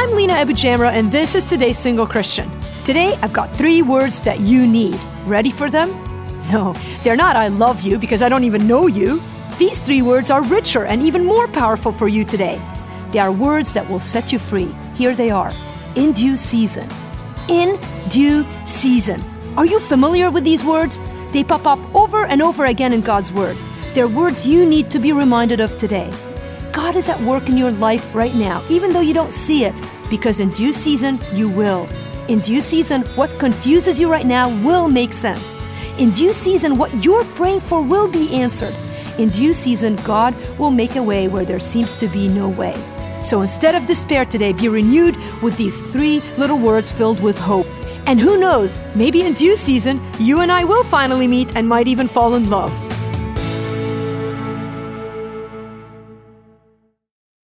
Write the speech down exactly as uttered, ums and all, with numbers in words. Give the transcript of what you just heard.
I'm Lena Abujamra, and this is today's Single Christian. Today, I've got three words that you need. Ready for them? No, they're not I love you because I don't even know you. These three words are richer and even more powerful for you today. They are words that will set you free. Here they are. In due season. In due season. Are you familiar with these words? They pop up over and over again in God's Word. They're words you need to be reminded of today. God is at work in your life right now, even though you don't see it, because in due season, you will. In due season, what confuses you right now will make sense. In due season, what you're praying for will be answered. In due season, God will make a way where there seems to be no way. So instead of despair today, be renewed with these three little words filled with hope. And who knows, maybe in due season, you and I will finally meet and might even fall in love.